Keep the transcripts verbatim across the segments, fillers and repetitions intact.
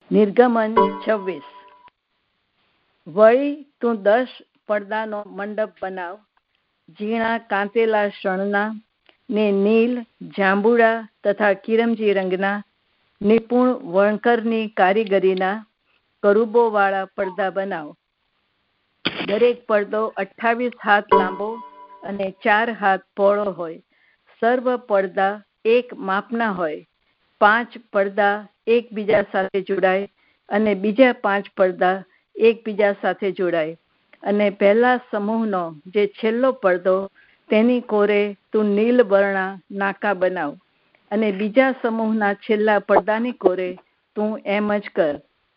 નિર્ગમન છવ્વીસ. વળી તું દસ પડદાનો મંડપ બનાવ, ઝીણા કાંતેલા શણના ને નીલ, જાંબુડા તથા કિરમજી રંગના નિપુણ વણકરની કારીગરીના કરુબો વાળા પડદા બનાવ. દરેક પડદો અઠ્ઠાવીસ હાથ લાંબો અને ચાર હાથ પહોળો હોય. સર્વ પડદા એક માપના હોય. પાંચ પડદા એકબીજા સાથે જોડાય અને બીજા પાંચ પડદા એકબીજા સાથે જોડાય. અને પહેલા સમૂહનો જે છેલ્લો પડદો તેની કોરે તું નીલ વર્ણા નાકા બનાવ, અને બીજા સમૂહના છેલ્લા પડદાની કોરે તું એમ જ કર.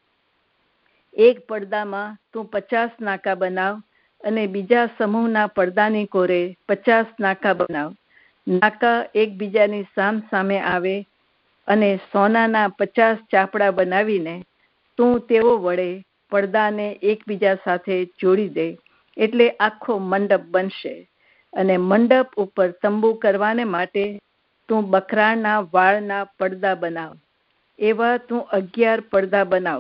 એક પડદામાં તું પચાસ નાકા બનાવ અને બીજા સમૂહના પડદાની કોરે પચાસ નાકા બનાવ. નાકા એકબીજાની સામ સામે આવે અને સોનાના પચાસ ચાપડા બનાવીને તું તેઓ વડે પડદાને એકબીજા સાથે જોડી દે, એટલે આખો મંડપ બનશે. અને મંડપ ઉપર તંબુ કરવાને માટે તું બકરાના વાળના પડદા બનાવ. એવા તું અગિયાર પડદા બનાવ.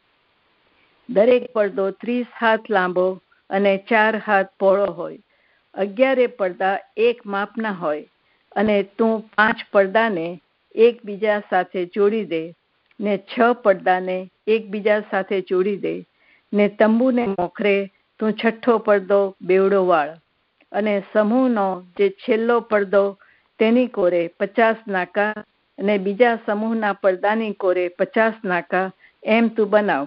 દરેક પડદો ત્રીસ હાથ લાંબો અને ચાર હાથ પહોળો હોય. અગિયારે પડદા એક માપના હોય. અને તું પાંચ પડદાને એકબીજા સાથે જોડી દે, ને છ પડદાને એકબીજા સાથે જોડી દે. ને તંબુને મોખરે તું છઠ્ઠો પડદો બેવડો વાળ. અને સમૂહનો જે છેલ્લો પડદો તેની કોરે પચાસ નાકા અને બીજા સમૂહના પડદાની કોરે પચાસ નાકા, એમ તું બનાવ.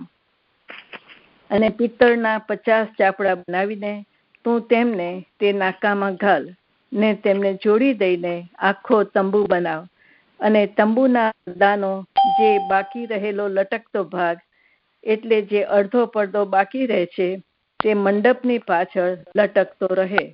અને પિત્તળના પચાસ ચાપડા બનાવીને તું તેમને તે નાકામાં ઘાલ, ને તેમને જોડી દઈને આખો તંબુ બનાવ. અને તંબુના પડદાનો જે બાકી રહેલો લટકતો ભાગ, એટલે જે અડધો પડદો બાકી રહે છે, તે મંડપની પાછળ લટકતો રહે.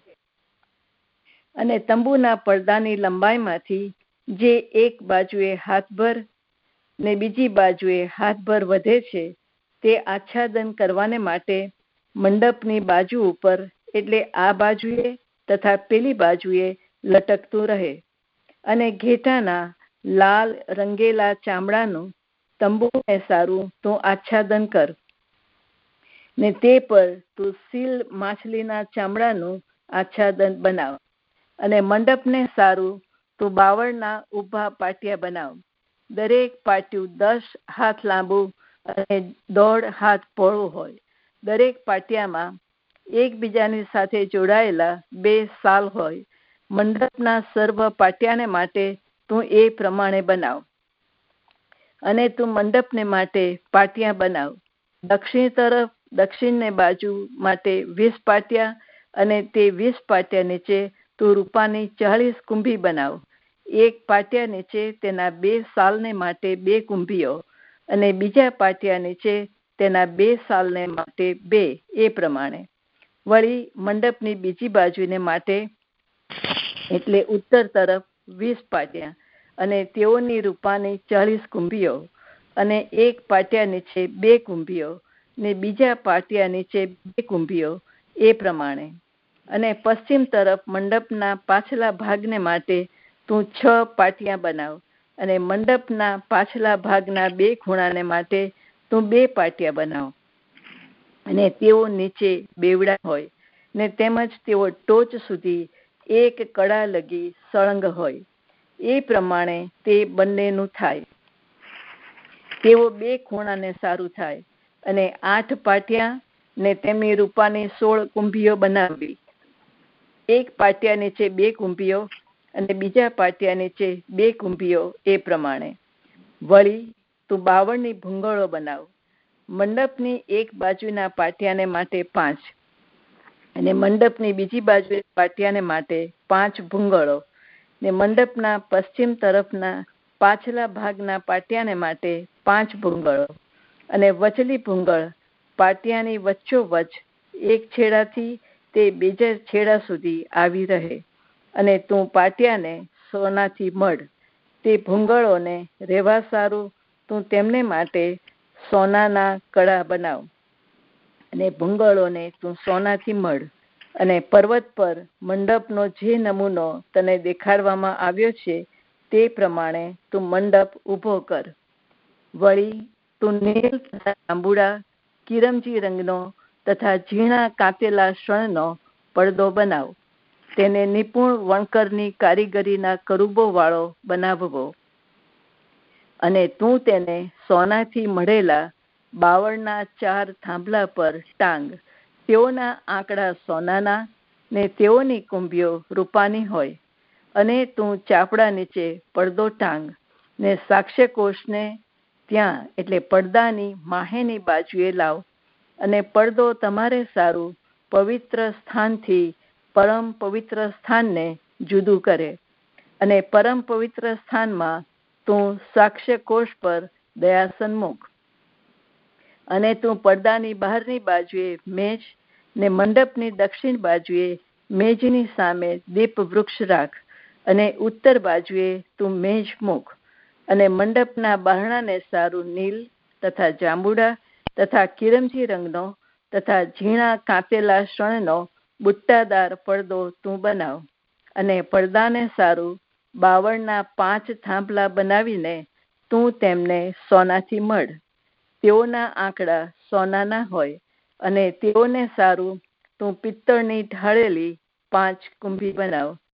અને તંબુના પડદાની લંબાઈમાંથી જે એક બાજુએ હાથભર ને બીજી બાજુએ હાથભર વધે છે, તે આચ્છાદન કરવાને માટે મંડપની બાજુ ઉપર, એટલે આ બાજુએ તથા પેલી બાજુએ લટકતું રહે. અને ઘેટાના લાલ રંગેલા ચામડાનું તંબુને સારું તું આચ્છાદન કર. ને તે પર તું સીલ માછલીના ચામડાનું આચ્છાદન બનાવ. અને મંડપને સારું તું બાવળના ઊભા પાટિયા બનાવ. દરેક પાટિયું દસ હાથ લાંબુ અને દોઢ હાથ પહોળું હોય. દરેક પાટિયામાં એકબીજાની સાથે જોડાયેલા બે સાલ હોય. મંડપના સર્વ પાટિયાને માટે તું એ પ્રમાણે બનાવ. અને તું મંડપને માટે પાટિયા બનાવ. દક્ષિણ તરફ દક્ષિણને બાજુ માટે વીસ પાટિયા, અને તે વીસ પાટિયા નીચે તું રૂપાની ચાલીસ કુંભી બનાવ. એક પાટિયા નીચે તેના બે સાલને માટે બે કુંભીઓ, અને બીજા પાટિયા નીચે તેના બે સાલને માટે બે, એ પ્રમાણે. વળી મંડપની બીજી બાજુને માટે, એટલે ઉત્તર તરફ વીસ પાટિયા, અને તેઓની રૂપાની ચાલીસ કુંભીઓ, અને એક પાટિયા નીચે બે કુંભીઓ, ને બીજા પાટિયા નીચે બે કુંભીઓ, એ પ્રમાણે. અને પશ્ચિમ તરફ મંડપના પાછલા ભાગને માટે તું છ પાટિયા બનાવ. અને મંડપના પાછલા ભાગના બે ખૂણાને માટે તું બે પાટિયા બનાવ. અને તેઓ નીચે બેવડા હોય, ને તેમજ તેઓ ટોચ સુધી એક કડા લગી સળંગ હોય. એ પ્રમાણે તે બંનેનું થાય. તેઓ બે ખૂણાને સારું થાય. અને આઠ પાટિયા ને તેમની રૂપાની સોળ કુંભીઓ બનાવવી. એક પાટિયા નીચે બે કુંભીઓ, અને બીજા પાટિયા નીચે બે કુંભીઓ, એ પ્રમાણે. વળી તું બાવળની ભૂંગળો બનાવ. મંડપની એક બાજુના પાટિયાને માટે પાંચ, અને મંડપની બીજી બાજુ પાટિયાને માટે પાંચ ભૂંગળો. ને મંડપના પશ્ચિમ તરફના પાછલા ભાગના પાટિયાને માટે પાંચ ભૂંગળો. અને વચલી ભૂંગળ પાટિયાની વચ્ચોવચ એક છેડાથી તે બીજા છેડા સુધી આવી રહે. અને તું પાટિયાને સોનાથી મઢ. તે ભૂંગળોને રહેવા સારું તું તેમને માટે સોનાના કડા બનાવ. અને ભૂંગળોને તું સોનાથી મઢ. અને પર્વત પર મંડપનો જે નમૂનો તને દેખાડવામાં આવ્યો છે, તે પ્રમાણે તું મંડપ ઊભો કર. વળી તું નીલ તથા જાંબુડા કિરમજી રંગનો તથા ઝીણા કાપેલા શણનો પડદો બનાવ. તેને નિપુણ વણકરની કારીગરીના કરુબો વાળો બનાવવો. અને તું તેને સોનાથી મઢેલા બાવળના ચાર થાંભલા પર ટાંગ. તેઓના આંકડા સોનાના ને તેઓની કુંભીઓ રૂપાની હોય. અને તું ચાપડા નીચે પડદો ટાંગ ને સાક્ષ્યકોષને ત્યાં એટલે પડદાની માહેની બાજુએ લાવ. અને પડદો તમારે સારું પવિત્ર સ્થાનથી પરમ પવિત્ર સ્થાનને જુદું કરે. અને પરમ પવિત્ર સ્થાનમાં તું સાક્ષ્યકોષ પર દયાસન મૂક. અને તું પડદાની બહારની બાજુએ મેજ ને મંડપની દક્ષિણ બાજુએ મેજની સામે દીપ વૃક્ષ રાખ. અને ઉત્તર બાજુએ તું મેજ મૂક. અને મંડપના બારણાને સારું નીલ તથા જાંબુડા તથા કિરમજી રંગનો તથા ઝીણા કાપેલા શણનો બુટ્ટાદાર પડદો તું બનાવ. અને પડદાને સારું બાવળના પાંચ થાંભલા બનાવીને તું તેમને સોનાથી મઢ. તેઓના આંકડા સોનાના હોય. અને તેઓને સારું તું પિત્તળની ઢાળેલી પાંચ કુંભી બનાવ.